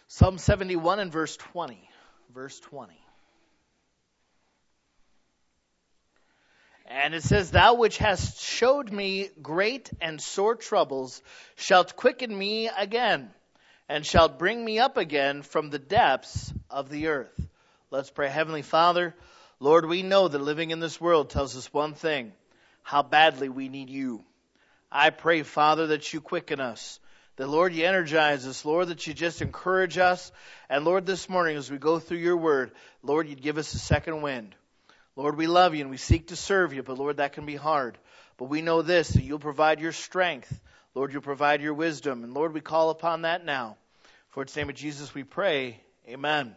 Psalm 71 and verse 20. Verse 20. And it says, Thou which hast showed me great and sore troubles, shalt quicken me again, and shalt bring me up again from the depths of the earth. Let's pray. Heavenly Father, Lord, we know that living in this world tells us one thing, how badly we need you. I pray, Father, that you quicken us. That, Lord, you energize us. Lord, that you just encourage us. And, Lord, this morning as we go through your word, Lord, you'd give us a second wind. Lord, we love you and we seek to serve you, but, Lord, that can be hard. But we know this, that you'll provide your strength. Lord, you'll provide your wisdom. And, Lord, we call upon that now. For its name of Jesus we pray. Amen.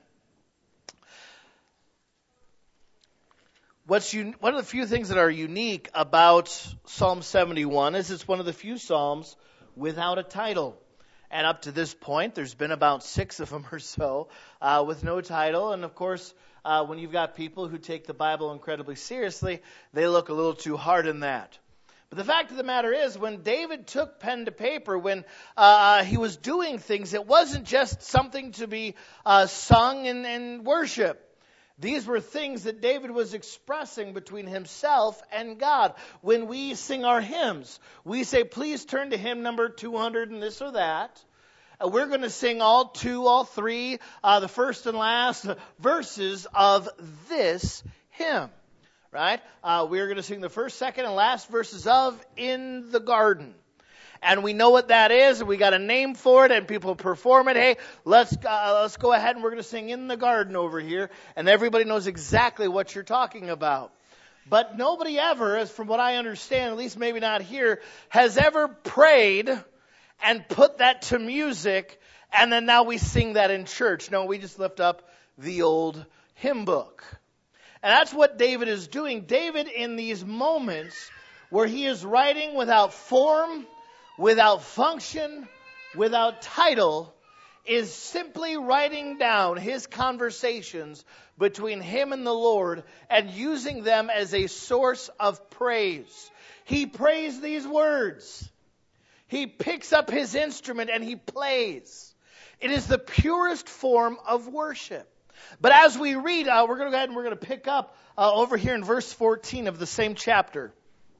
One of the few things that are unique about Psalm 71 is it's one of the few Psalms without a title. And up to this point, there's been about 6 of them or so with no title. And of course, when you've got people who take the Bible incredibly seriously, they look a little too hard in that. But the fact of the matter is, when David took pen to paper, when he was doing things, it wasn't just something to be sung in worship. These were things that David was expressing between himself and God. When we sing our hymns, we say, please turn to hymn number 200 and this or that. We're going to sing all 2, all 3, the first and last verses of this hymn. Right? We're going to sing the first, second, and last verses of In the Garden. And we know what that is, and we got a name for it, and people perform it. Hey, let's go ahead and we're going to sing In the Garden over here, and everybody knows exactly what you're talking about. But nobody ever, as from what I understand, at least maybe not here, has ever prayed and put that to music, and then now we sing that in church. No, we just lift up the old hymn book. And that's what David is doing. David, in these moments where he is writing without form, without function, without title, is simply writing down his conversations between him and the Lord and using them as a source of praise. He prays these words. He picks up his instrument and he plays. It is the purest form of worship. But as we read, we're going to go ahead and we're going to pick up over here in verse 14 of the same chapter.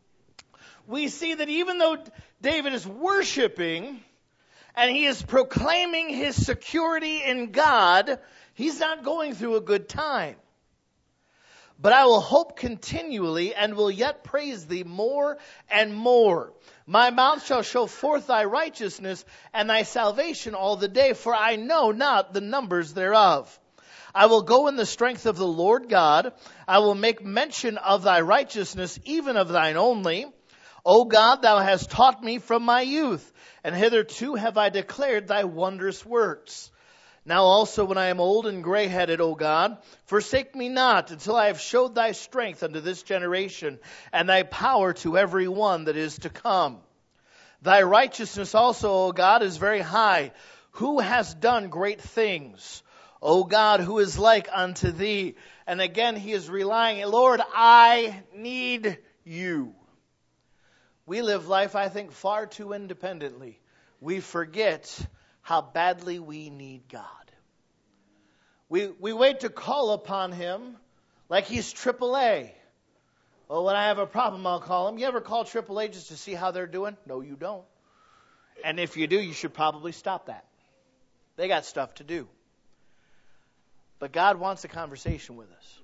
We see that even though David is worshiping and he is proclaiming his security in God, he's not going through a good time. But I will hope continually and will yet praise thee more and more. My mouth shall show forth thy righteousness and thy salvation all the day, for I know not the numbers thereof. I will go in the strength of the Lord God. I will make mention of thy righteousness, even of thine only. O God, thou hast taught me from my youth, and hitherto have I declared thy wondrous works. Now also when I am old and gray-headed, O God, forsake me not until I have showed thy strength unto this generation, and thy power to every one that is to come. Thy righteousness also, O God, is very high. Who has done great things? O God, who is like unto thee? And again, he is relying, Lord, I need you. We live life, I think, far too independently. We forget how badly we need God. We wait to call upon him like he's AAA. Well, when I have a problem, I'll call him. You ever call AAA just to see how they're doing? No, you don't. And if you do, you should probably stop that. They got stuff to do. But God wants a conversation with us.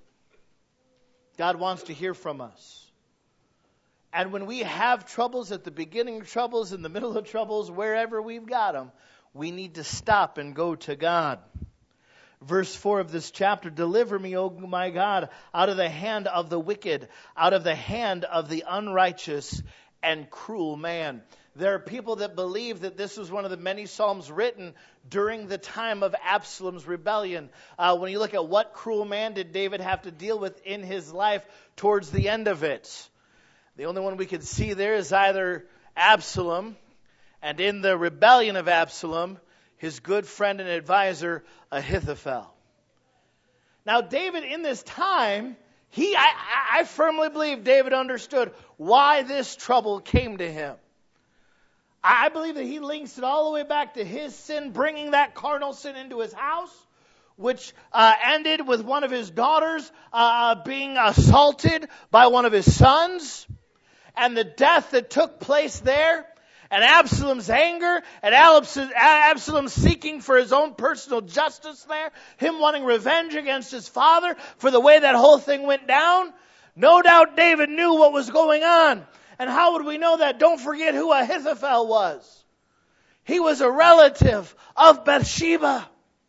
God wants to hear from us. And when we have troubles at the beginning of troubles, in the middle of troubles, wherever we've got them, we need to stop and go to God. Verse 4 of this chapter, deliver me, O my God, out of the hand of the wicked, out of the hand of the unrighteous and cruel man. There are people that believe that this was one of the many psalms written during the time of Absalom's rebellion. When you look at what cruel man did David have to deal with in his life towards the end of it. The only one we can see there is either Absalom, and in the rebellion of Absalom, his good friend and advisor, Ahithophel. Now, David, in this time, I firmly believe David understood why this trouble came to him. I believe that he links it all the way back to his sin, bringing that carnal sin into his house, which ended with one of his daughters being assaulted by one of his sons, and the death that took place there, and Absalom's anger, and Absalom seeking for his own personal justice there, him wanting revenge against his father for the way that whole thing went down. No doubt David knew what was going on. And how would we know that? Don't forget who Ahithophel was. He was a relative of Bathsheba.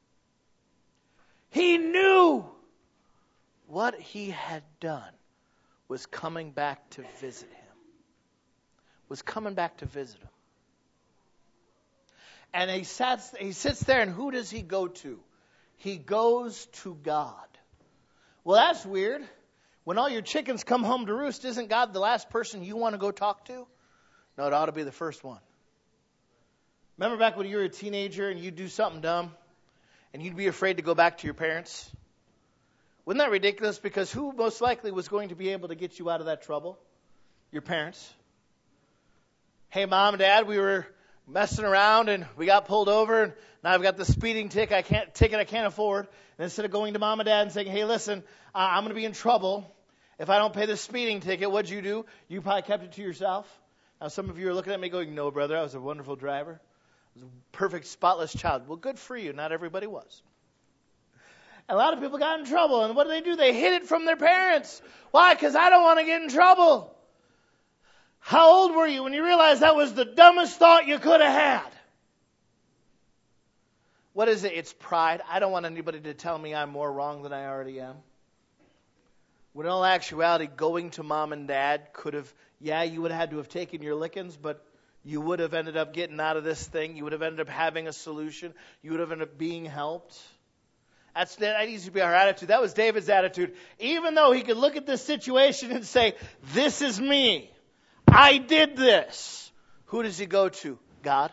He knew what he had done was coming back to visit him. Was coming back to visit him. And he sits there, and who does he go to? He goes to God. Well, that's weird. When all your chickens come home to roost, isn't God the last person you want to go talk to? No, it ought to be the first one. Remember back when you were a teenager and you'd do something dumb and you'd be afraid to go back to your parents? Wasn't that ridiculous? Because who most likely was going to be able to get you out of that trouble? Your parents. Hey, Mom and Dad, we were messing around and we got pulled over, and now I've got the speeding ticket I can't afford. And instead of going to Mom and Dad and saying, hey, listen, I'm going to be in trouble if I don't pay this speeding ticket, what'd you do? You probably kept it to yourself. Now some of you are looking at me going, no, brother, I was a wonderful driver. I was a perfect, spotless child. Well, good for you. Not everybody was. And a lot of people got in trouble. And what do? They hid it from their parents. Why? Because I don't want to get in trouble. How old were you when you realized that was the dumbest thought you could have had? What is it? It's pride. I don't want anybody to tell me I'm more wrong than I already am. When in all actuality, going to Mom and Dad could have, you would have had to have taken your lickings, but you would have ended up getting out of this thing. You would have ended up having a solution. You would have ended up being helped. That needs to be our attitude. That was David's attitude. Even though he could look at this situation and say, this is me. I did this. Who does he go to? God.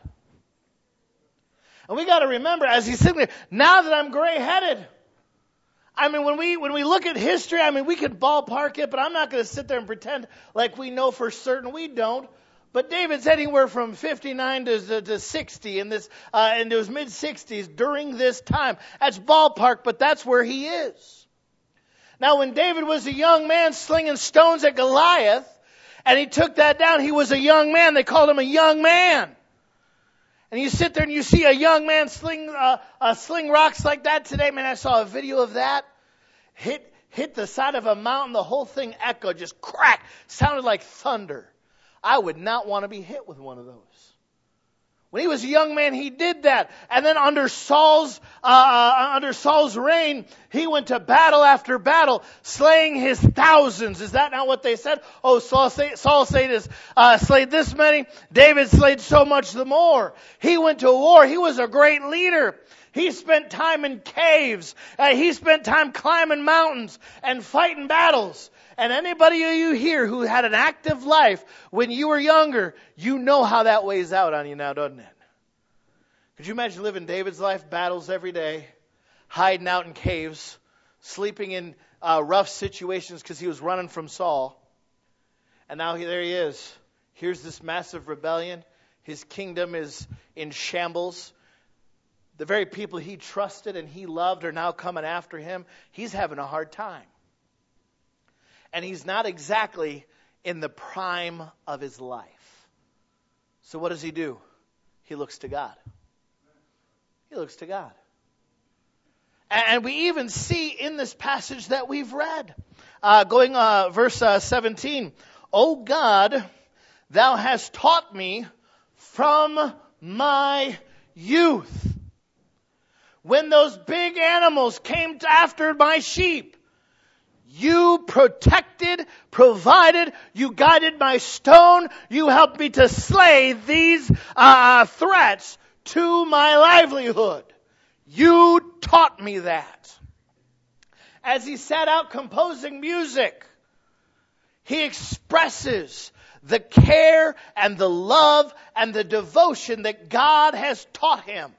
And we got to remember, as he's sitting there, now that I'm gray-headed, when we look at history, we can ballpark it, but I'm not going to sit there and pretend like we know for certain. We don't. But David's anywhere from 59 to 60 into his mid-60s during this time. That's ballpark, but that's where he is. Now, when David was a young man slinging stones at Goliath, and he took that down, he was a young man. They called him a young man. And you sit there and you see a young man sling rocks like that today. Man, I saw a video of that. Hit the side of a mountain. The whole thing echoed, just crack. Sounded like thunder. I would not want to be hit with one of those. When he was a young man, he did that. And then under Saul's reign, he went to battle after battle, slaying his thousands. Is that not what they said? Oh, Saul slayed this many. David slayed so much the more. He went to war. He was a great leader. He spent time in caves. He spent time climbing mountains and fighting battles. And anybody of you here who had an active life when you were younger, you know how that weighs out on you now, doesn't it? Could you imagine living David's life? Battles every day, hiding out in caves, sleeping in rough situations because he was running from Saul. And now there he is. Here's this massive rebellion. His kingdom is in shambles. The very people he trusted and he loved are now coming after him. He's having a hard time. And he's not exactly in the prime of his life. So what does he do? He looks to God. He looks to God. And we even see in this passage that we've read, verse 17, O God, thou hast taught me from my youth. When those big animals came after my sheep, you protected, provided, you guided my stone, you helped me to slay these threats to my livelihood. You taught me that. As he sat out composing music, he expresses the care and the love and the devotion that God has taught him.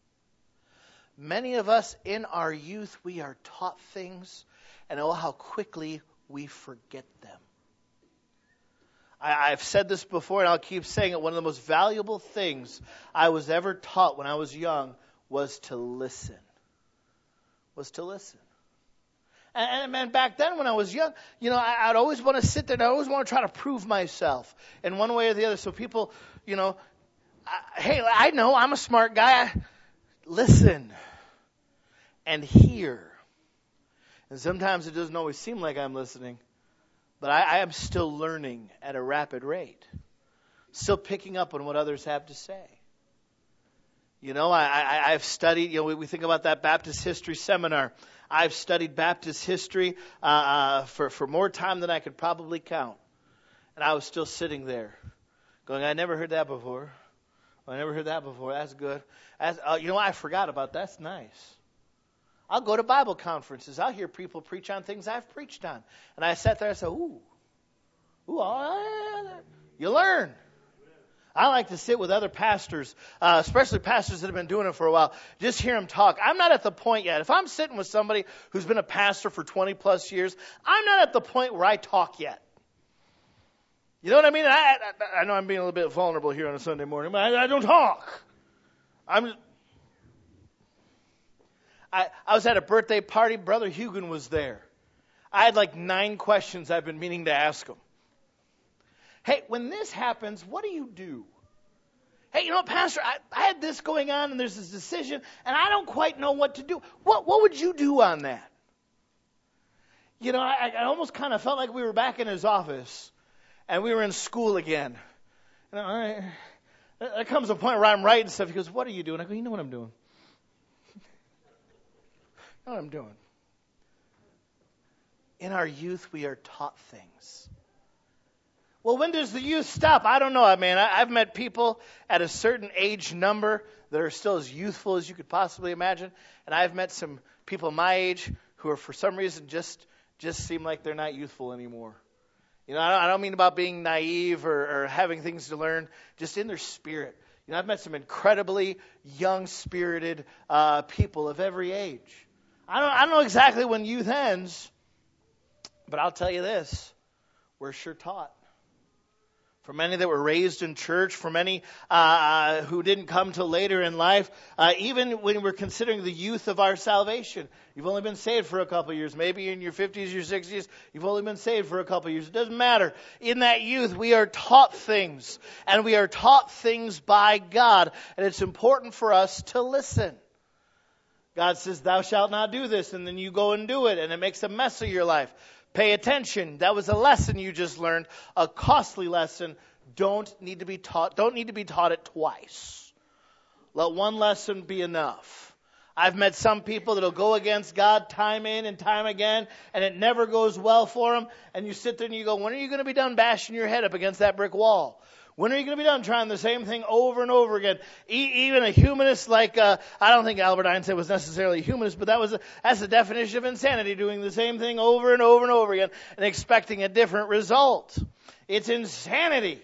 Many of us in our youth, we are taught things, and oh, how quickly we forget them. I've said this before, and I'll keep saying it. One of the most valuable things I was ever taught when I was young was to listen. And man, back then when I was young, I'd always want to sit there and I always want to try to prove myself in one way or the other. So people, hey, I know I'm a smart guy. Listen and hear. And sometimes it doesn't always seem like I'm listening, but I am still learning at a rapid rate. Still picking up on what others have to say. I've studied, we think about that Baptist history seminar. I've studied Baptist history for more time than I could probably count. And I was still sitting there going, I never heard that before. That's good. I forgot about that. That's nice. I'll go to Bible conferences. I'll hear people preach on things I've preached on. And I sat there and said, ooh, you learn. I like to sit with other pastors, especially pastors that have been doing it for a while, just hear them talk. I'm not at the point yet. If I'm sitting with somebody who's been a pastor for 20 plus years, I'm not at the point where I talk yet. You know what I mean? I know I'm being a little bit vulnerable here on a Sunday morning, but I don't talk. I was at a birthday party. Brother Hugan was there. I had like 9 questions I've been meaning to ask him. Hey, when this happens, what do you do? Hey, Pastor, I had this going on and there's this decision and I don't quite know what to do. What would you do on that? I almost kind of felt like we were back in his office and we were in school again. All right. There comes a point where I'm writing stuff. He goes, what are you doing? I go, you know what I'm doing. You know what I'm doing. In our youth, we are taught things. Well, when does the youth stop? I don't know, man. I've met people at a certain age number that are still as youthful as you could possibly imagine. And I've met some people my age who are, for some reason, just seem like they're not youthful anymore. I don't mean about being naive or having things to learn, just in their spirit. I've met some incredibly young-spirited people of every age. I don't know exactly when youth ends, but I'll tell you this. We're sure taught. For many that were raised in church, for many who didn't come till later in life, even when we're considering the youth of our salvation. You've only been saved for a couple of years. Maybe in your 50s, your 60s, you've only been saved for a couple of years. It doesn't matter. In that youth, we are taught things. And we are taught things by God. And it's important for us to listen. God says, thou shalt not do this. And then you go and do it. And it makes a mess of your life. Pay attention. That was a lesson you just learned, a costly lesson. Don't need to be taught it twice. Let one lesson be enough. I've met some people that'll go against God time in and time again, and it never goes well for them. And you sit there and you go, when are you going to be done bashing your head up against that brick wall? When are you going to be done trying the same thing over and over again? Even a humanist like, I don't think Albert Einstein was necessarily a humanist, but that's the definition of insanity, doing the same thing over and over and over again and expecting a different result. It's insanity.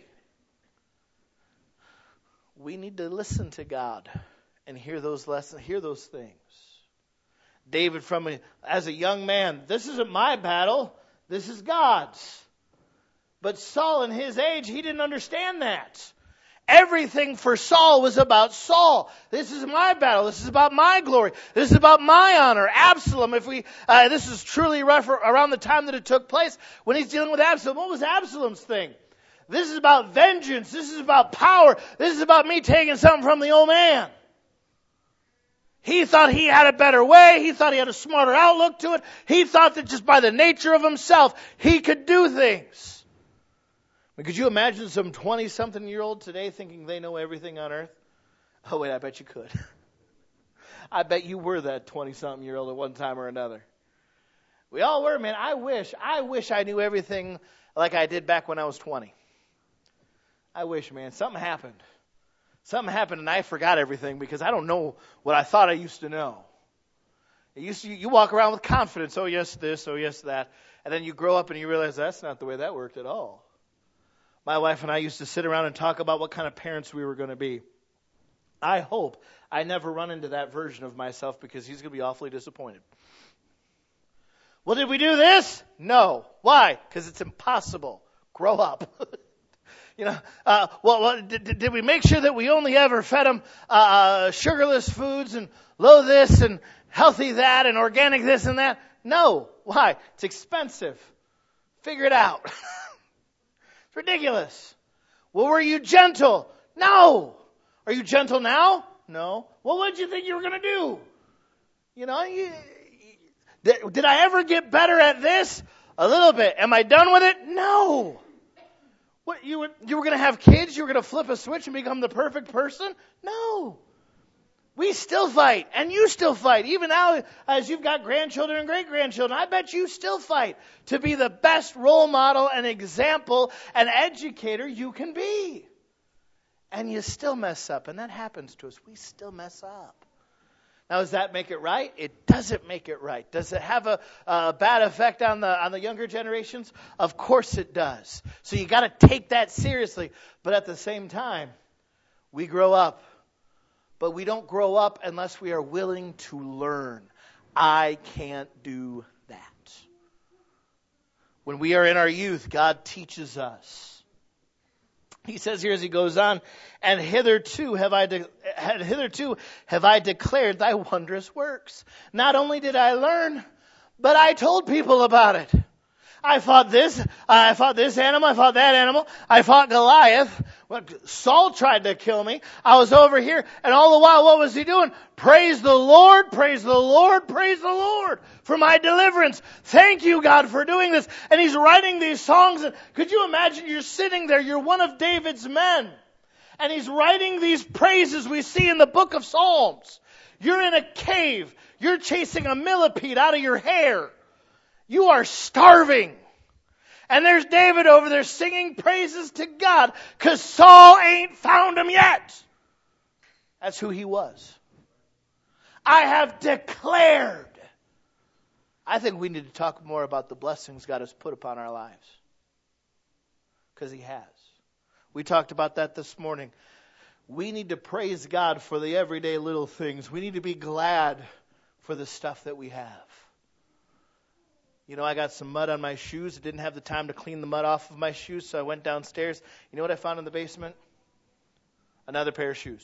We need to listen to God and hear those lessons, hear those things. David, as a young man, this isn't my battle, this is God's. But Saul, in his age, he didn't understand that. Everything for Saul was about Saul. This is my battle. This is about my glory. This is about my honor. Absalom, this is truly around the time that it took place when he's dealing with Absalom. What was Absalom's thing? This is about vengeance. This is about power. This is about me taking something from the old man. He thought he had a better way. He thought he had a smarter outlook to it. He thought that just by the nature of himself, he could do things. Could you imagine some 20-something-year-old today thinking they know everything on earth? Oh, wait, I bet you could. I bet you were that 20-something-year-old at one time or another. We all were, man. I wish I knew everything like I did back when I was 20. I wish, man. Something happened. Something happened and I forgot everything because I don't know what I thought I used to know. You walk around with confidence. Oh, yes, this. Oh, yes, that. And then you grow up and you realize that's not the way that worked at all. My wife and I used to sit around and talk about what kind of parents we were going to be. I hope I never run into that version of myself because he's going to be awfully disappointed. Well, did we do this? No. Why? Because it's impossible. Grow up. Did we make sure that we only ever fed them sugarless foods and low this and healthy that and organic this and that? No. Why? It's expensive. Figure it out. It's ridiculous. Well, were you gentle? No. Are you gentle now? No. Well, what did you think you were going to do? Did I ever get better at this? A little bit. Am I done with it? No. What, you were going to have kids? You were going to flip a switch and become the perfect person? No. We still fight, and you still fight. Even now, as you've got grandchildren and great-grandchildren, I bet you still fight to be the best role model and example and educator you can be. And you still mess up, and that happens to us. We still mess up. Now, does that make it right? It doesn't make it right. Does it have a bad effect on the younger generations? Of course it does. So you got to take that seriously. But at the same time, we grow up. But we don't grow up unless we are willing to learn. I can't do that. When we are in our youth, God teaches us. He says here as he goes on, and hitherto have I declared thy wondrous works. Not only did I learn, but I told people about it. I fought this animal, I fought that animal, I fought Goliath. Saul tried to kill me. I was over here, and all the while, what was he doing? Praise the Lord, praise the Lord, praise the Lord for my deliverance. Thank you, God, for doing this. And he's writing these songs. And could you imagine you're sitting there, you're one of David's men, and he's writing these praises we see in the book of Psalms. You're in a cave. You're chasing a millipede out of your hair. You are starving. And there's David over there singing praises to God because Saul ain't found him yet. That's who he was. I have declared. I think we need to talk more about the blessings God has put upon our lives. Because he has. We talked about that this morning. We need to praise God for the everyday little things. We need to be glad for the stuff that we have. I got some mud on my shoes. I didn't have the time to clean the mud off of my shoes, so I went downstairs. You know what I found in the basement? Another pair of shoes.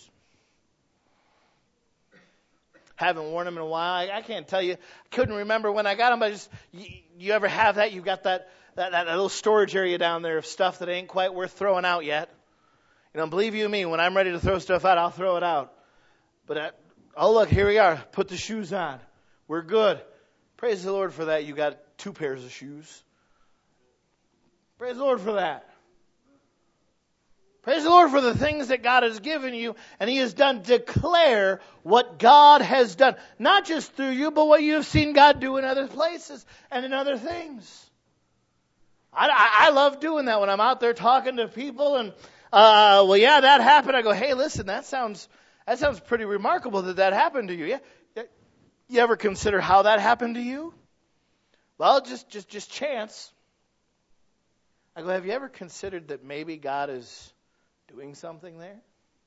Haven't worn them in a while. I can't tell you. I couldn't remember when I got them. You ever have that? You've got that little storage area down there of stuff that ain't quite worth throwing out yet. Believe you me, when I'm ready to throw stuff out, I'll throw it out. But, look, here we are. Put the shoes on. We're good. Praise the Lord for that. You got 2 pairs of shoes. Praise the Lord for that. Praise the Lord for the things that God has given you and he has done. Declare what God has done. Not just through you, but what you have seen God do in other places and in other things. I love doing that when I'm out there talking to people and, that happened. I go, hey, listen, that sounds pretty remarkable that happened to you. Yeah. You ever consider how that happened to you? Well, just chance. I go, have you ever considered that maybe God is doing something there?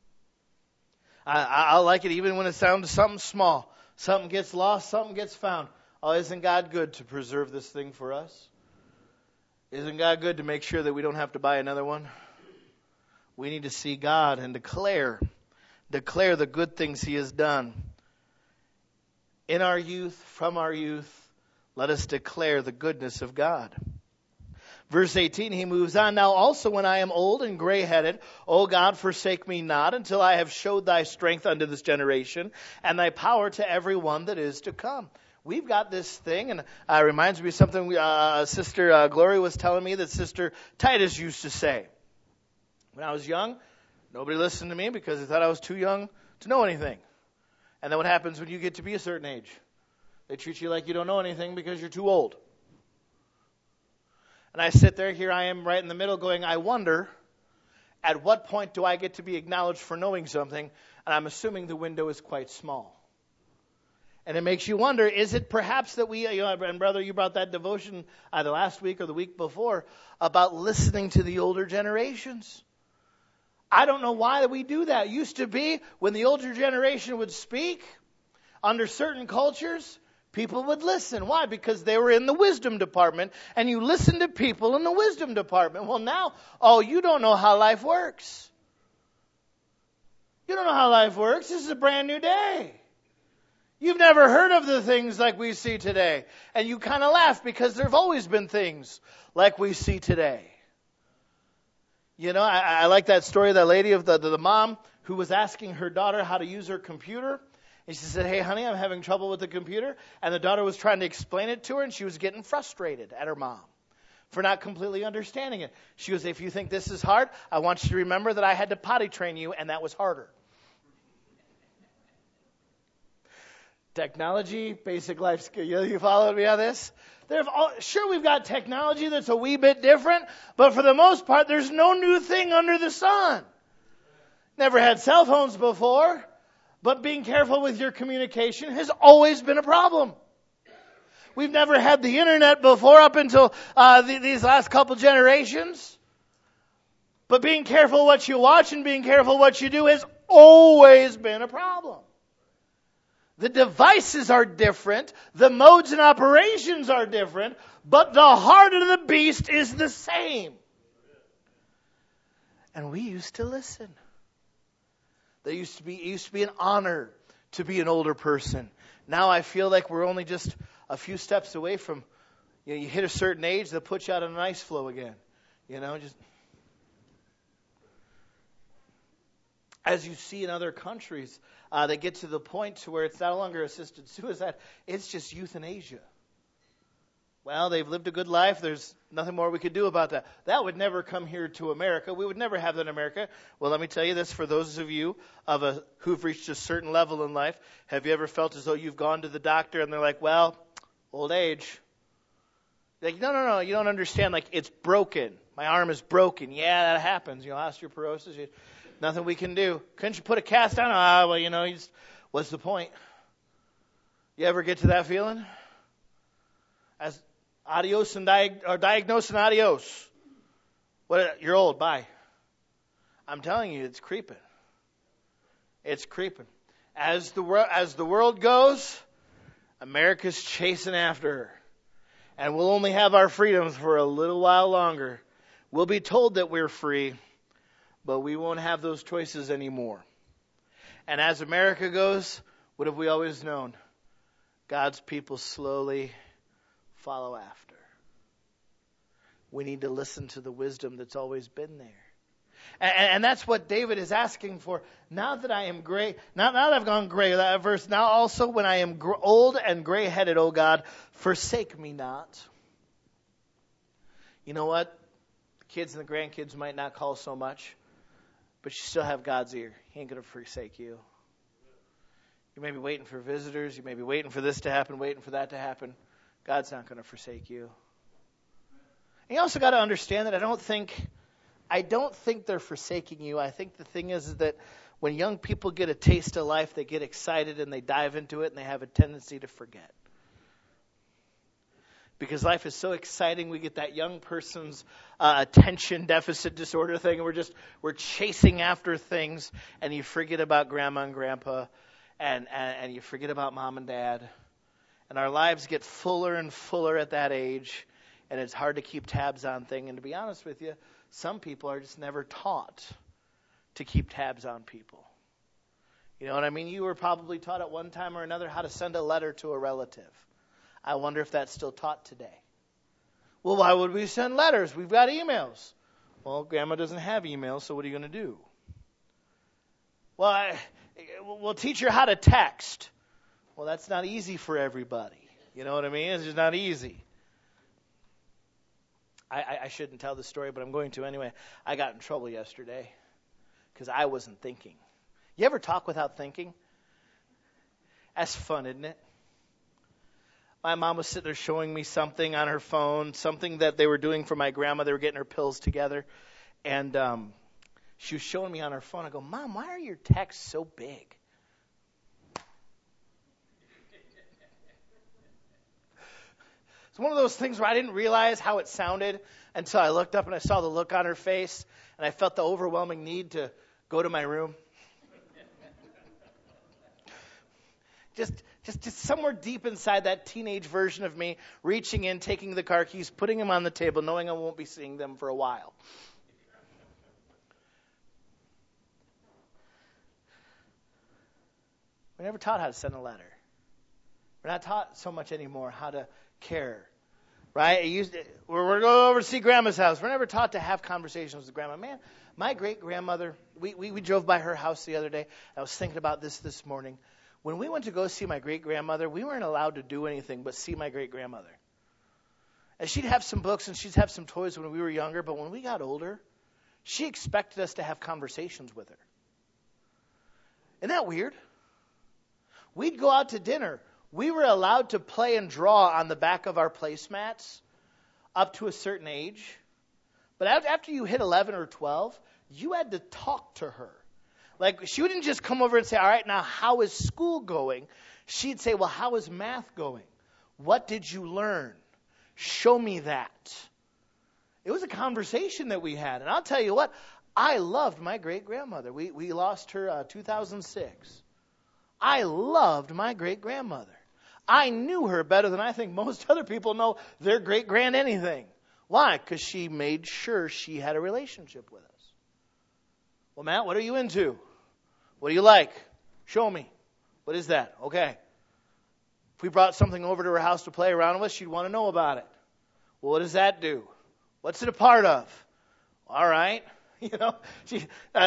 I like it even when it sounds something small. Something gets lost, something gets found. Oh, isn't God good to preserve this thing for us? Isn't God good to make sure that we don't have to buy another one? We need to see God and declare the good things he has done. In our youth, from our youth, let us declare the goodness of God. Verse 18, he moves on. Now also when I am old and gray-headed, O God, forsake me not until I have showed thy strength unto this generation and thy power to every one that is to come. We've got this thing, and it reminds me of something Sister Glory was telling me that Sister Titus used to say. When I was young, nobody listened to me because they thought I was too young to know anything. And then what happens when you get to be a certain age? They treat you like you don't know anything because you're too old. And I sit there, here I am right in the middle going, I wonder, at what point do I get to be acknowledged for knowing something? And I'm assuming the window is quite small. And it makes you wonder, is it perhaps that we, and brother, you brought that devotion either last week or the week before about listening to the older generations. I don't know why we do that. It used to be when the older generation would speak under certain cultures, People would listen. Why? Because they were in the wisdom department, and you listen to people in the wisdom department. Well, now, you don't know how life works. You don't know how life works. This is a brand new day. You've never heard of the things like we see today. And you kind of laugh because there have always been things like we see today. You know, I like that story of that lady of the mom who was asking her daughter how to use her computer. And she said, "Hey, honey, I'm having trouble with the computer." And the daughter was trying to explain it to her, and she was getting frustrated at her mom for not completely understanding it. She goes, "If you think this is hard, I want you to remember that I had to potty train you, and that was harder." Technology, basic life skill. You followed me on this? Sure, we've got technology that's a wee bit different, but for the most part, there's no new thing under the sun. Never had cell phones before. But being careful with your communication has always been a problem. We've never had the internet before up until these last couple generations. But being careful what you watch and being careful what you do has always been a problem. The devices are different. The modes and operations are different. But the heart of the beast is the same. And we used to listen. It used to be an honor to be an older person. Now I feel like we're only just a few steps away from, you hit a certain age, they'll put you out on an ice floe again. Just as you see in other countries, they get to the point to where it's no longer assisted suicide, it's just euthanasia. Well, they've lived a good life. There's nothing more we could do about that. That would never come here to America. We would never have that in America. Well, let me tell you this, for those of you who've reached a certain level in life, have you ever felt as though you've gone to the doctor and they're like, "Well, old age." Like, no, you don't understand. Like, it's broken. My arm is broken. Yeah, that happens. Osteoporosis. Nothing we can do. Couldn't you put a cast on? What's the point? You ever get to that feeling? As adios and diagnose and adios. You're old. Bye. I'm telling you, it's creeping. It's creeping. As the world goes, America's chasing after her. And we'll only have our freedoms for a little while longer. We'll be told that we're free, but we won't have those choices anymore. And as America goes, what have we always known? God's people slowly follow after. We need to listen to the wisdom that's always been there. And that's what David is asking for. Now that I am gray, now that I've gone gray, that verse, now also when I am old and gray-headed, O God, forsake me not. You know what? The kids and the grandkids might not call so much, but you still have God's ear. He ain't going to forsake you. You may be waiting for visitors. You may be waiting for this to happen, waiting for that to happen. God's not going to forsake you. And you also got to understand that I don't think they're forsaking you. I think the thing is that when young people get a taste of life, they get excited and they dive into it and they have a tendency to forget. Because life is so exciting, we get that young person's attention deficit disorder thing, and we're chasing after things, and you forget about grandma and grandpa, and you forget about mom and dad. And our lives get fuller and fuller at that age, and it's hard to keep tabs on things. And to be honest with you, some people are just never taught to keep tabs on people. You know what I mean? You were probably taught at one time or another how to send a letter to a relative. I wonder if that's still taught today. Well, why would we send letters? We've got emails. Well, Grandma doesn't have emails, so what are you going to do? Well, we'll teach her how to text. Well, that's not easy for everybody. You know what I mean? It's just not easy. I shouldn't tell this story, but I'm going to anyway. I got in trouble yesterday because I wasn't thinking. You ever talk without thinking? That's fun, isn't it? My mom was sitting there showing me something on her phone, something that they were doing for my grandma. They were getting her pills together. And she was showing me on her phone. I go, "Mom, why are your texts so big?" It's one of those things where I didn't realize how it sounded until I looked up and I saw the look on her face. And I felt the overwhelming need to go to my room. just somewhere deep inside that teenage version of me, reaching in, taking the car keys, putting them on the table, knowing I won't be seeing them for a while. We're never taught how to send a letter. We're not taught so much anymore how to care. Right? We're going over to see Grandma's house. We're never taught to have conversations with Grandma. Man, my great-grandmother, we drove by her house the other day. I was thinking about this morning. When we went to go see my great-grandmother, we weren't allowed to do anything but see my great-grandmother. And she'd have some books and she'd have some toys when we were younger, but when we got older, she expected us to have conversations with her. Isn't that weird? We'd go out to dinner. We were allowed to play and draw on the back of our placemats up to a certain age. But after you hit 11 or 12, you had to talk to her. Like, she wouldn't just come over and say, all right, now, how is school going? She'd say, well, how is math going? What did you learn? Show me that. It was a conversation that we had. And I'll tell you what, I loved my great-grandmother. We lost her 2006. I loved my great-grandmother. I knew her better than I think most other people know their great-grand anything. Why? Because she made sure she had a relationship with us. Well, Matt, what are you into? What do you like? Show me. What is that? Okay. If we brought something over to her house to play around with, she'd want to know about it. Well, what does that do? What's it a part of? All right. You know, she,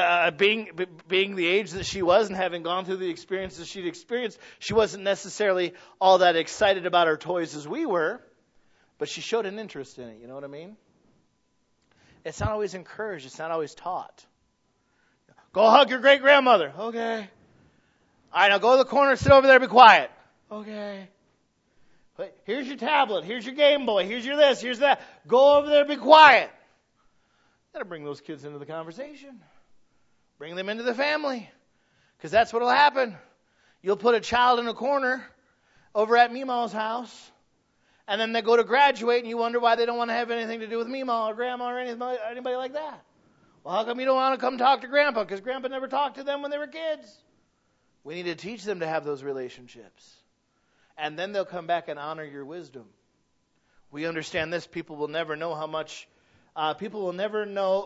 being the age that she was and having gone through the experiences she'd experienced, she wasn't necessarily all that excited about her toys as we were, but she showed an interest in it. You know what I mean? It's not always encouraged. It's not always taught. Go hug your great-grandmother. Okay. All right, now go to the corner, sit over there, be quiet. Okay. But here's your tablet. Here's your Game Boy. Here's your this. Here's that. Go over there, be quiet. Got to bring those kids into the conversation. Bring them into the family. Because that's what will happen. You'll put a child in a corner over at Meemaw's house, and then they go to graduate, and you wonder why they don't want to have anything to do with Meemaw or Grandma or anybody like that. Well, how come you don't want to come talk to Grandpa? Because Grandpa never talked to them when they were kids. We need to teach them to have those relationships. And then they'll come back and honor your wisdom. We understand this. People will never know how much... people will never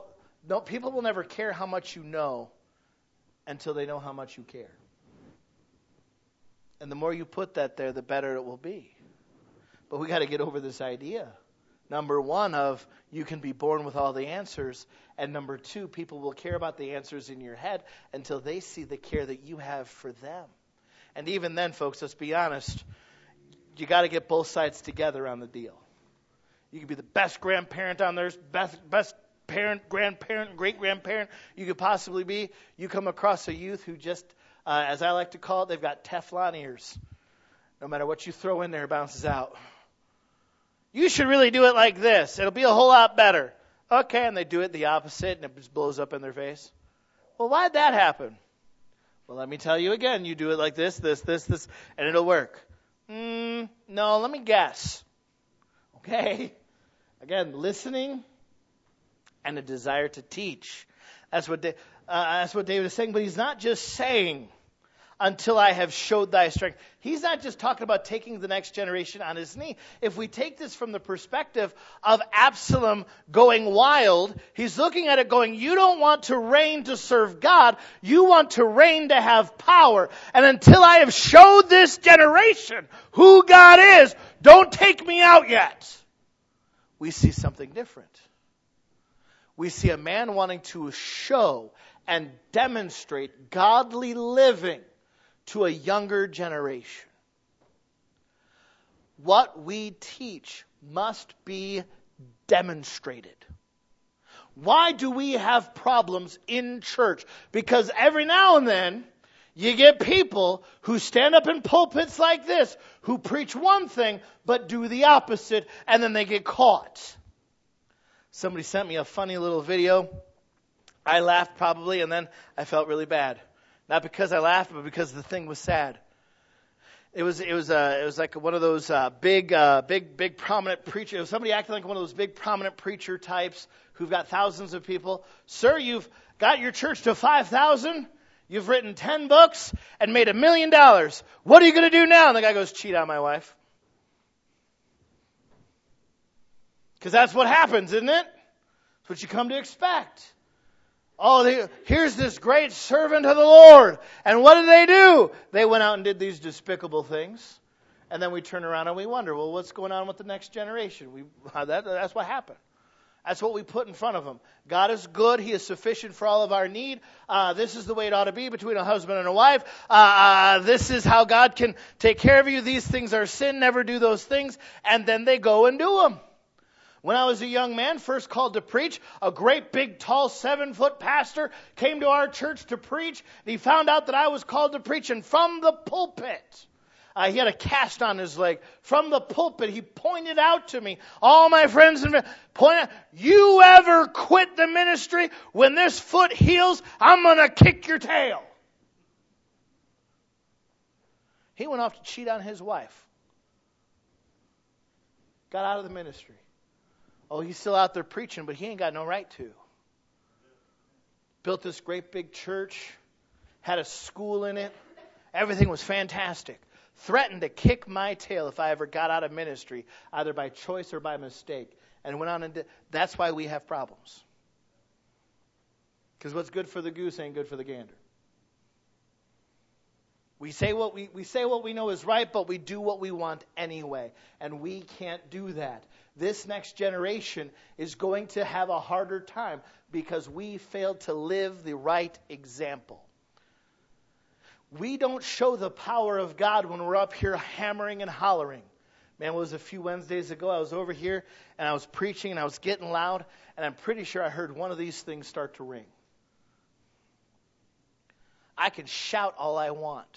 care how much you know until they know how much you care. And the more you put that there, the better it will be. But we got to get over this idea. Number one of you can be born with all the answers. And number two, people will care about the answers in your head until they see the care that you have for them. And even then, folks, let's be honest, you got to get both sides together on the deal. You could be the best grandparent on there, best parent, grandparent, great-grandparent you could possibly be. You come across a youth who just, as I like to call it, they've got Teflon ears. No matter what you throw in there, it bounces out. You should really do it like this. It'll be a whole lot better. Okay, and they do it the opposite, and it just blows up in their face. Well, why'd that happen? Well, let me tell you again. You do it like this, and it'll work. No, let me guess. Okay. Again, listening and a desire to teach. That's what David is saying. But he's not just saying, until I have showed thy strength. He's not just talking about taking the next generation on his knee. If we take this from the perspective of Absalom going wild, he's looking at it going, you don't want to reign to serve God. You want to reign to have power. And until I have showed this generation who God is, don't take me out yet. We see something different. We see a man wanting to show and demonstrate godly living to a younger generation. What we teach must be demonstrated. Why do we have problems in church? Because every now and then, you get people who stand up in pulpits like this, who preach one thing, but do the opposite, and then they get caught. Somebody sent me a funny little video. I laughed probably, and then I felt really bad. Not because I laughed, but because the thing was sad. It was like one of those big prominent preachers. It was somebody acting like one of those big prominent preacher types who've got thousands of people. Sir, you've got your church to 5,000. You've written 10 books and made $1 million. What are you going to do now? And the guy goes, cheat on my wife. Because that's what happens, isn't it? That's what you come to expect. Oh, here's this great servant of the Lord. And what did? They went out and did these despicable things. And then we turn around and we wonder, well, what's going on with the next generation? That's what happened. That's what we put in front of them. God is good. He is sufficient for all of our need. This is the way it ought to be between a husband and a wife. This is how God can take care of you. These things are sin. Never do those things. And then they go and do them. When I was a young man, first called to preach, a great big tall 7-foot pastor came to our church to preach. And he found out that I was called to preach. And from the pulpit, he had a cast on his leg. From the pulpit, he pointed out to me, all my friends, pointed out, you ever quit the ministry? When this foot heals, I'm going to kick your tail. He went off to cheat on his wife. Got out of the ministry. Oh, he's still out there preaching, but he ain't got no right to. Built this great big church, had a school in it. Everything was fantastic. Threatened to kick my tail if I ever got out of ministry, either by choice or by mistake. And went on and did. That's why we have problems. Because what's good for the goose ain't good for the gander. We say what we know is right, but we do what we want anyway. And we can't do that. This next generation is going to have a harder time because we failed to live the right example. We don't show the power of God when we're up here hammering and hollering. Man, it was a few Wednesdays ago. I was over here and I was preaching and I was getting loud. And I'm pretty sure I heard one of these things start to ring. I can shout all I want.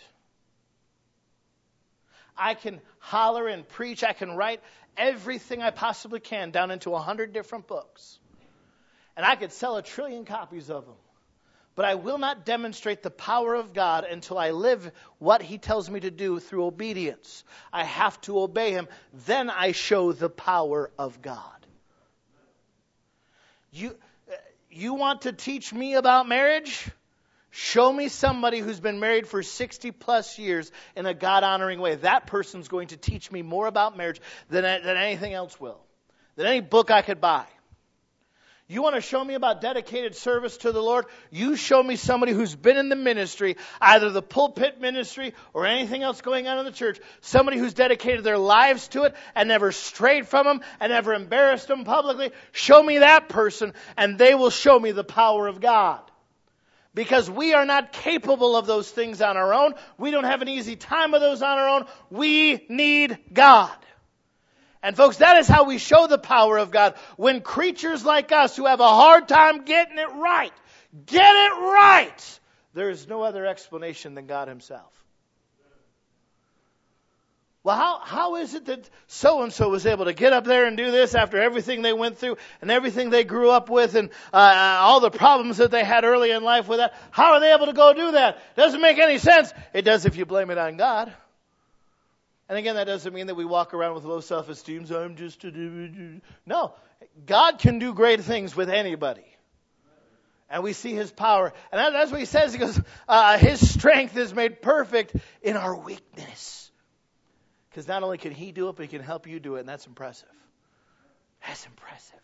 I can holler and preach. I can write everything I possibly can down into 100 different books. And I could sell 1 trillion copies of them. But I will not demonstrate the power of God until I live what He tells me to do through obedience. I have to obey Him. Then I show the power of God. You want to teach me about marriage? Show me somebody who's been married for 60 plus years in a God-honoring way. That person's going to teach me more about marriage than anything else will. Than any book I could buy. You want to show me about dedicated service to the Lord? You show me somebody who's been in the ministry, either the pulpit ministry or anything else going on in the church. Somebody who's dedicated their lives to it and never strayed from them and never embarrassed them publicly. Show me that person and they will show me the power of God. Because we are not capable of those things on our own. We don't have an easy time of those on our own. We need God. And folks, that is how we show the power of God. When creatures like us who have a hard time getting it right, get it right, there is no other explanation than God Himself. Well, how is it that so-and-so was able to get up there and do this after everything they went through and everything they grew up with and all the problems that they had early in life with that? How are they able to go do that? Doesn't make any sense. It does if you blame it on God. And again, that doesn't mean that we walk around with low self-esteem. So I'm just no. God can do great things with anybody. And we see His power. And that's what He says. He goes, His strength is made perfect in our weakness. Because not only can He do it, but He can help you do it. And that's impressive. That's impressive.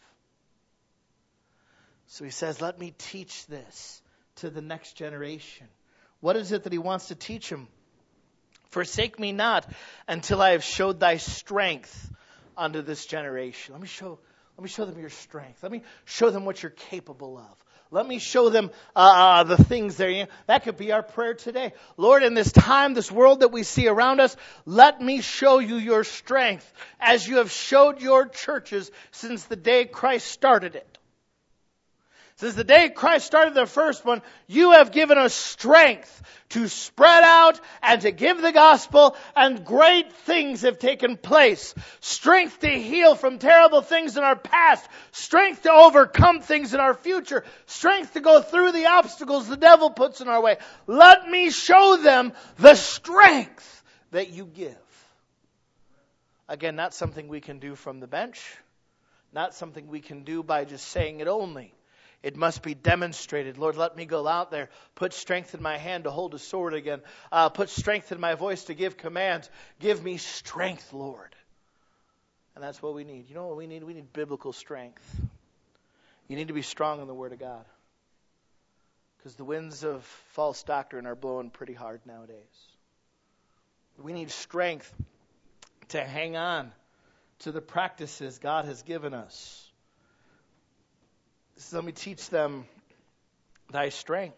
So He says, let me teach this to the next generation. What is it that He wants to teach them? Forsake me not until I have showed thy strength unto this generation. Let me show them your strength. Let me show them what you're capable of. Let me show them the things there. That could be our prayer today. Lord, in this time, this world that we see around us, let me show you your strength as you have showed your churches since the day Christ started it. Since the day Christ started the first one, you have given us strength to spread out and to give the gospel, and great things have taken place. Strength to heal from terrible things in our past. Strength to overcome things in our future. Strength to go through the obstacles the devil puts in our way. Let me show them the strength that you give. Again, not something we can do from the bench. Not something we can do by just saying it only. It must be demonstrated. Lord, let me go out there. Put strength in my hand to hold a sword again. Put strength in my voice to give commands. Give me strength, Lord. And that's what we need. You know what we need? We need biblical strength. You need to be strong in the Word of God. Because the winds of false doctrine are blowing pretty hard nowadays. We need strength to hang on to the practices God has given us. So let me teach them thy strength.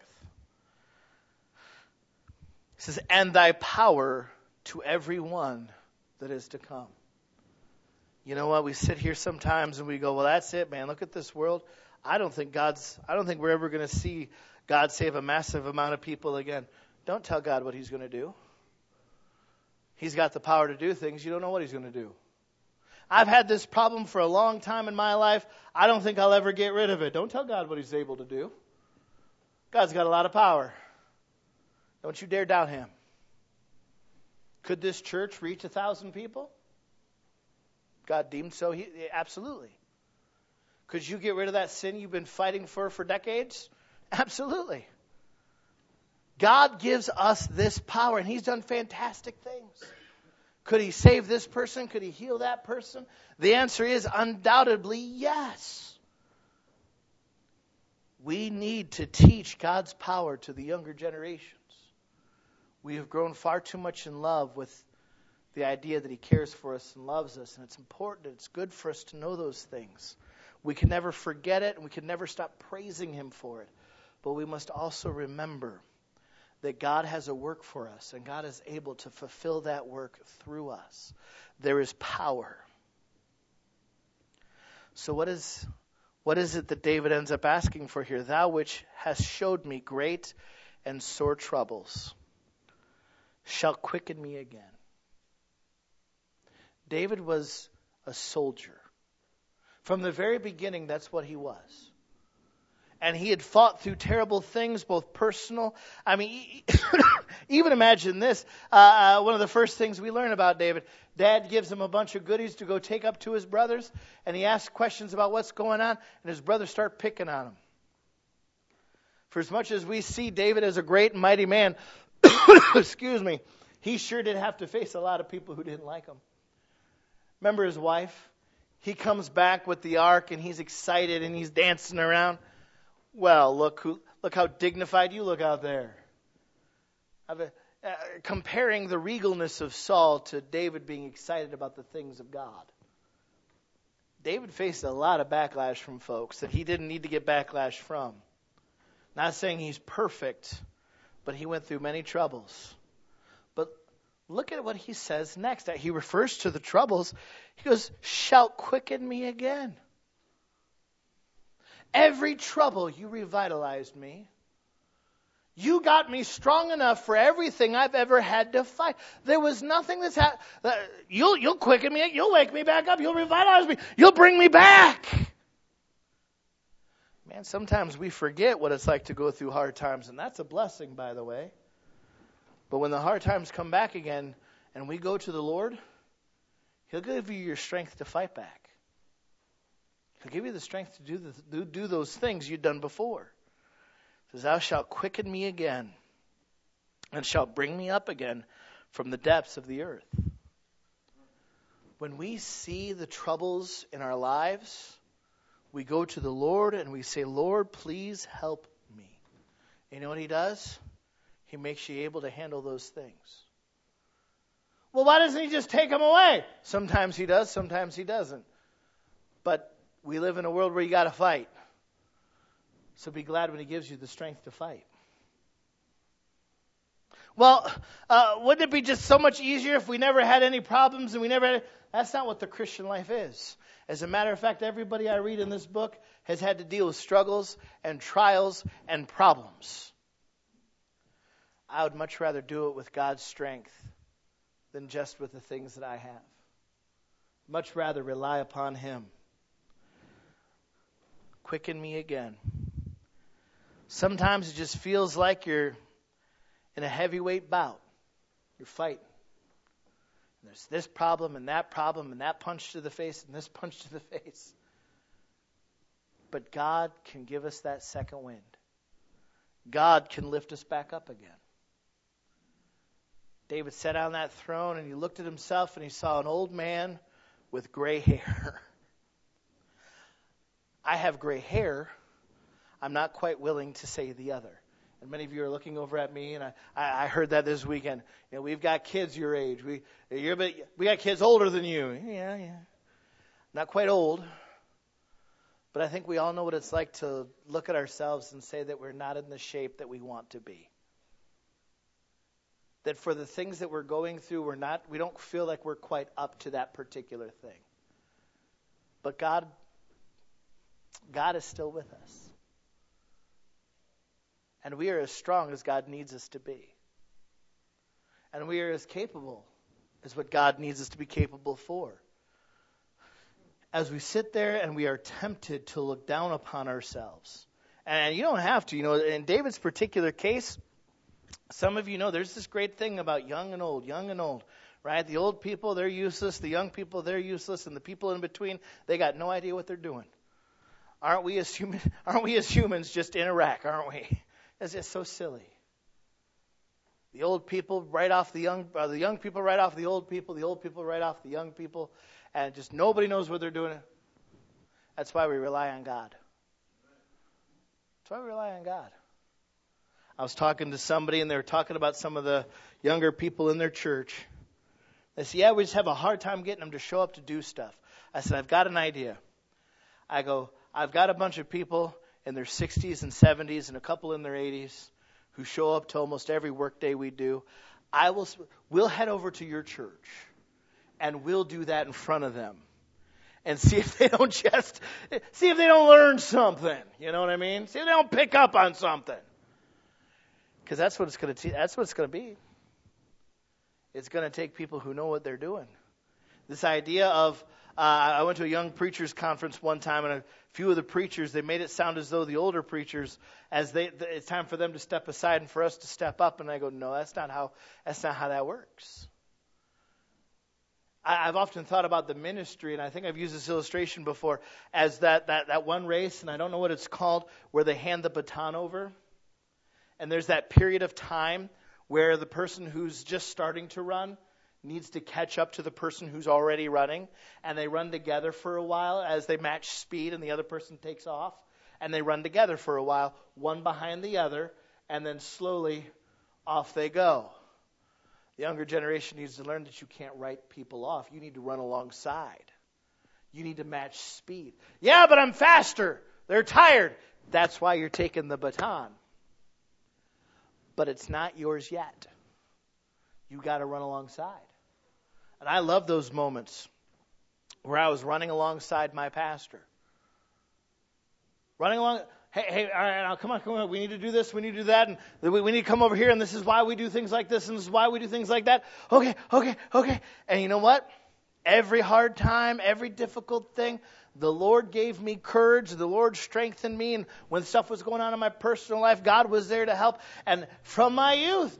He says, and thy power to every one that is to come. You know what? We sit here sometimes and we go, well, that's it, man. Look at this world. I don't think we're ever going to see God save a massive amount of people again. Don't tell God what He's going to do. He's got the power to do things. You don't know what He's going to do. I've had this problem for a long time in my life. I don't think I'll ever get rid of it. Don't tell God what He's able to do. God's got a lot of power. Don't you dare doubt Him. Could this church reach 1,000 people? God deemed so. Absolutely. Could you get rid of that sin you've been fighting for decades? Absolutely. God gives us this power, and He's done fantastic things. Could He save this person? Could He heal that person? The answer is undoubtedly yes. We need to teach God's power to the younger generations. We have grown far too much in love with the idea that He cares for us and loves us, and it's important, it's good for us to know those things. We can never forget it, and we can never stop praising Him for it. But we must also remember that God has a work for us, and God is able to fulfill that work through us. There is power. So what is it that David ends up asking for here? Thou which hast showed me great and sore troubles, shall quicken me again. David was a soldier. From the very beginning, that's what he was. And he had fought through terrible things, both personal. I mean, even imagine this. One of the first things we learn about David, Dad gives him a bunch of goodies to go take up to his brothers, and he asks questions about what's going on, and his brothers start picking on him. For as much as we see David as a great and mighty man, excuse me, he sure did have to face a lot of people who didn't like him. Remember his wife? He comes back with the ark, and he's excited, and he's dancing around. Well, look how dignified you look out there. Comparing the regalness of Saul to David being excited about the things of God. David faced a lot of backlash from folks that he didn't need to get backlash from. Not saying he's perfect, but he went through many troubles. But look at what he says next. He refers to the troubles. He goes, shall quicken me again. Every trouble, you revitalized me. You got me strong enough for everything I've ever had to fight. There was nothing that's you'll quicken me. You'll wake me back up. You'll revitalize me. You'll bring me back. Man, sometimes we forget what it's like to go through hard times, and that's a blessing, by the way. But when the hard times come back again, and we go to the Lord, He'll give you your strength to fight back. He'll give you the strength to do those things you've done before. It says, thou shalt quicken me again, and shalt bring me up again from the depths of the earth. When we see the troubles in our lives, we go to the Lord and we say, Lord, please help me. You know what He does? He makes you able to handle those things. Well, why doesn't He just take them away? Sometimes He does, sometimes He doesn't. But we live in a world where you got to fight. So be glad when He gives you the strength to fight. Well, wouldn't it be just so much easier if we never had any problems and we never had... That's not what the Christian life is. As a matter of fact, everybody I read in this book has had to deal with struggles and trials and problems. I would much rather do it with God's strength than just with the things that I have. Much rather rely upon Him. Quicken me again. Sometimes it just feels like you're in a heavyweight bout. You're fighting. And there's this problem and that punch to the face and this punch to the face. But God can give us that second wind. God can lift us back up again. David sat on that throne and he looked at himself and he saw an old man with gray hair. I have gray hair. I'm not quite willing to say the other. And many of you are looking over at me, and I heard that this weekend. We've got kids your age. We got kids older than you. Yeah. Not quite old. But I think we all know what it's like to look at ourselves and say that we're not in the shape that we want to be. That for the things that we're going through, we don't feel like we're quite up to that particular thing. But God is still with us. And we are as strong as God needs us to be. And we are as capable as what God needs us to be capable for. As we sit there and we are tempted to look down upon ourselves. And you don't have to. In David's particular case, some of you know there's this great thing about young and old, right? The old people, they're useless. The young people, they're useless. And the people in between, they got no idea what they're doing. Aren't we as humans just in a wreck, aren't we? It's just so silly. The old people right off the young people right off the old people right off the young people, and just nobody knows what they're doing. That's why we rely on God. That's why we rely on God. I was talking to somebody, and they were talking about some of the younger people in their church. They said, yeah, we just have a hard time getting them to show up to do stuff. I said, I've got an idea. I go, I've got a bunch of people in their 60s and 70s and a couple in their 80s who show up to almost every work day we do. We'll head over to your church, and we'll do that in front of them. And see if they don't learn something. You know what I mean? See if they don't pick up on something. Because that's what it's going to be. It's going to take people who know what they're doing. This idea of, I went to a young preachers conference one time, and a few of the preachers, they made it sound as though the older preachers, it's time for them to step aside and for us to step up. And I go, no, that's not how that works. I've often thought about the ministry, and I think I've used this illustration before, as that one race, and I don't know what it's called, where they hand the baton over. And there's that period of time where the person who's just starting to run needs to catch up to the person who's already running. And they run together for a while as they match speed, and the other person takes off. And they run together for a while, one behind the other, and then slowly off they go. The younger generation needs to learn that you can't write people off. You need to run alongside. You need to match speed. Yeah, but I'm faster. They're tired. That's why you're taking the baton. But it's not yours yet. You got to run alongside. And I love those moments where I was running alongside my pastor. Running along, hey, all right, now come on, we need to do this, we need to do that, and we need to come over here, and this is why we do things like this, and this is why we do things like that. Okay. And you know what? Every hard time, every difficult thing, the Lord gave me courage. The Lord strengthened me. And when stuff was going on in my personal life, God was there to help. And from my youth,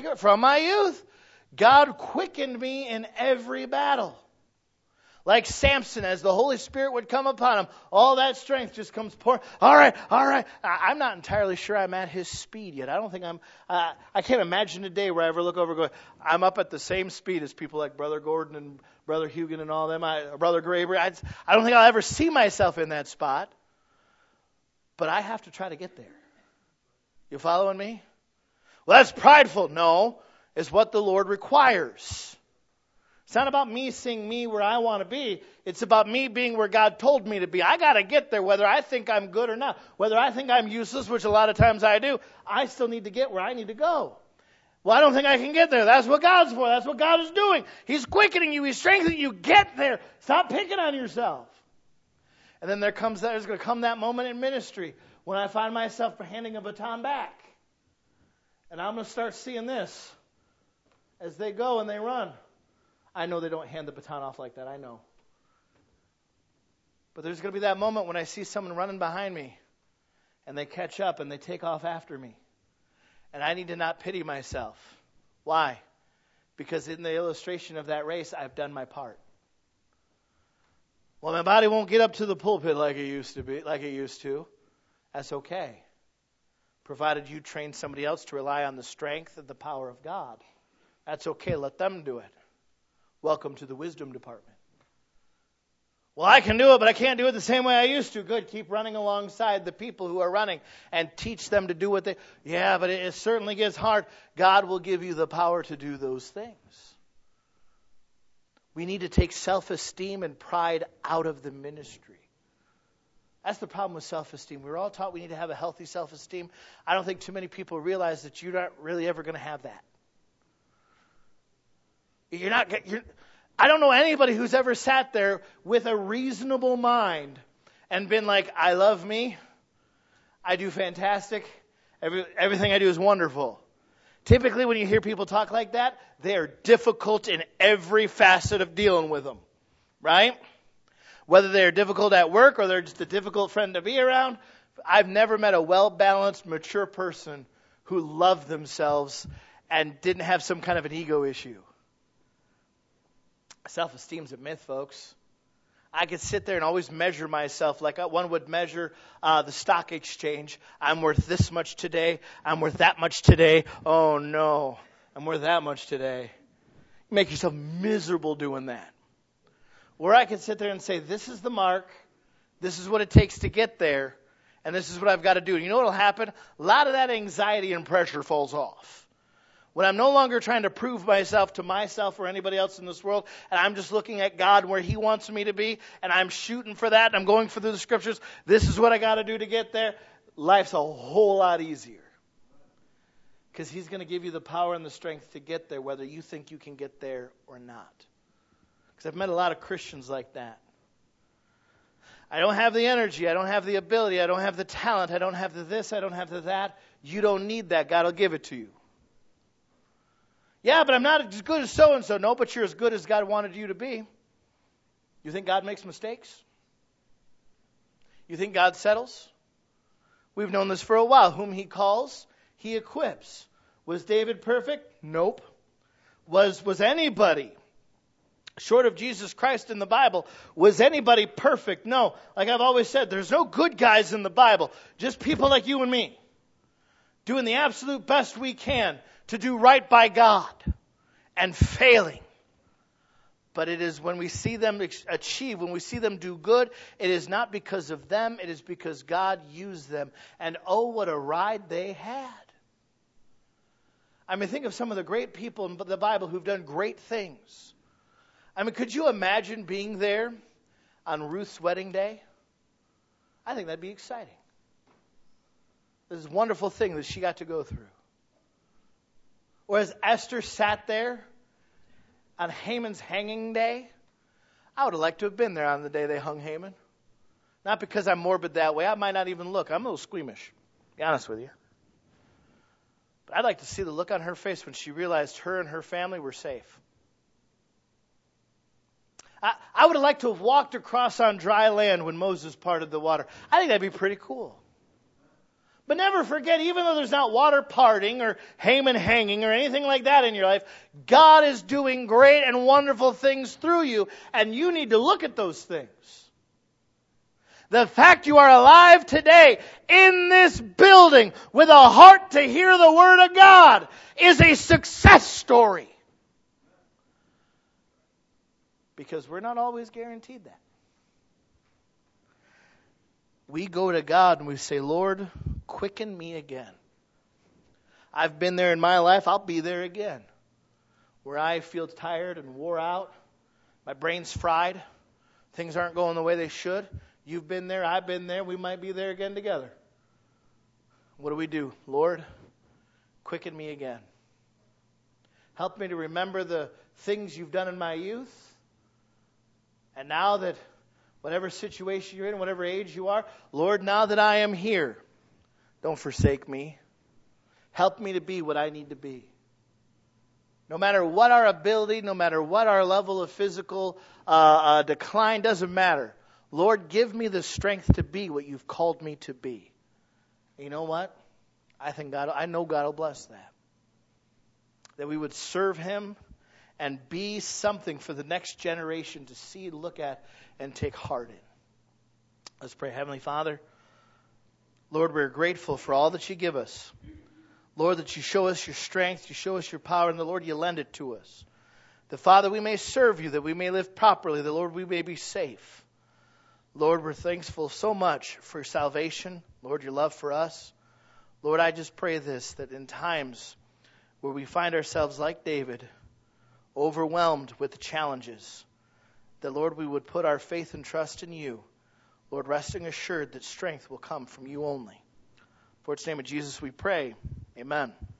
God quickened me in every battle. Like Samson, as the Holy Spirit would come upon him, all that strength just comes pouring. All right. I'm not entirely sure I'm at his speed yet. I can't imagine a day where I ever look over and go, I'm up at the same speed as people like Brother Gordon and Brother Hugan and all them, Brother Graber. I don't think I'll ever see myself in that spot. But I have to try to get there. You following me? Well, that's prideful. No, it's what the Lord requires. It's not about me seeing me where I want to be. It's about me being where God told me to be. I got to get there whether I think I'm good or not. Whether I think I'm useless, which a lot of times I do, I still need to get where I need to go. Well, I don't think I can get there. That's what God's for. That's what God is doing. He's quickening you. He's strengthening you. Get there. Stop picking on yourself. And then there's going to come that moment in ministry when I find myself handing a baton back. And I'm going to start seeing this as they go and they run. I know they don't hand the baton off like that. I know. But there's going to be that moment when I see someone running behind me and they catch up and they take off after me. And I need to not pity myself. Why? Because in the illustration of that race, I've done my part. Well, my body won't get up to the pulpit like it used to. That's okay. Provided you train somebody else to rely on the strength and the power of God. That's okay. Let them do it. Welcome to the wisdom department. Well, I can do it, but I can't do it the same way I used to. Good. Keep running alongside the people who are running and teach them to do what they... Yeah, but it certainly gets hard. God will give you the power to do those things. We need to take self-esteem and pride out of the ministry. That's the problem with self-esteem. We're all taught we need to have a healthy self-esteem. I don't think too many people realize that you're not really ever going to have that. I don't know anybody who's ever sat there with a reasonable mind and been like, I love me, I do fantastic, everything I do is wonderful. Typically when you hear people talk like that, they are difficult in every facet of dealing with them, right? Whether they're difficult at work or they're just a difficult friend to be around, I've never met a well-balanced, mature person who loved themselves and didn't have some kind of an ego issue. Self-esteem's a myth, folks. I could sit there and always measure myself like one would measure the stock exchange. I'm worth this much today. I'm worth that much today. Oh, no. I'm worth that much today. You make yourself miserable doing that. Or I could sit there and say, this is the mark. This is what it takes to get there. And this is what I've got to do. And you know what will happen? A lot of that anxiety and pressure falls off. When I'm no longer trying to prove myself to myself or anybody else in this world, and I'm just looking at God where He wants me to be, and I'm shooting for that, and I'm going through the Scriptures, this is what I got to do to get there, life's a whole lot easier. Because He's going to give you the power and the strength to get there, whether you think you can get there or not. Because I've met a lot of Christians like that. I don't have the energy, I don't have the ability, I don't have the talent, I don't have the this, I don't have the that. You don't need that. God will give it to you. Yeah, but I'm not as good as so-and-so. No, but you're as good as God wanted you to be. You think God makes mistakes? You think God settles? We've known this for a while. Whom He calls, He equips. Was David perfect? Nope. Was anybody, short of Jesus Christ in the Bible, was anybody perfect? No. Like I've always said, there's no good guys in the Bible. Just people like you and me. Doing the absolute best we can to do right by God and failing. But it is when we see them achieve, when we see them do good, it is not because of them, it is because God used them. And oh, what a ride they had. I mean, think of some of the great people in the Bible who've done great things. I mean, could you imagine being there on Ruth's wedding day? I think that'd be exciting. This wonderful thing that she got to go through. Or as Esther sat there on Haman's hanging day, I would have liked to have been there on the day they hung Haman. Not because I'm morbid that way. I might not even look. I'm a little squeamish, to be honest with you. But I'd like to see the look on her face when she realized her and her family were safe. I would have liked to have walked across on dry land when Moses parted the water. I think that'd be pretty cool. But never forget, even though there's not water parting or Haman hanging or anything like that in your life, God is doing great and wonderful things through you, and you need to look at those things. The fact you are alive today in this building with a heart to hear the Word of God is a success story. Because we're not always guaranteed that. We go to God and we say, Lord, quicken me again. I've been there in my life. I'll be there again. Where I feel tired and wore out. My brain's fried. Things aren't going the way they should. You've been there. I've been there. We might be there again together. What do? Lord, quicken me again. Help me to remember the things you've done in my youth. And now that whatever situation you're in, whatever age you are, Lord, now that I am here, don't forsake me. Help me to be what I need to be. No matter what our ability, no matter what our level of physical decline, doesn't matter. Lord, give me the strength to be what you've called me to be. You know what? I know God will bless that. That we would serve Him and be something for the next generation to see, look at, and take heart in. Let's pray. Heavenly Father, Lord, we're grateful for all that you give us. Lord, that you show us your strength, you show us your power, and the Lord, you lend it to us. That, Father, we may serve you, that we may live properly, that, Lord, we may be safe. Lord, we're thankful so much for your salvation. Lord, your love for us. Lord, I just pray this, that in times where we find ourselves like David, overwhelmed with the challenges, that, Lord, we would put our faith and trust in you. Lord, resting assured that strength will come from you only. For its name of Jesus we pray. Amen.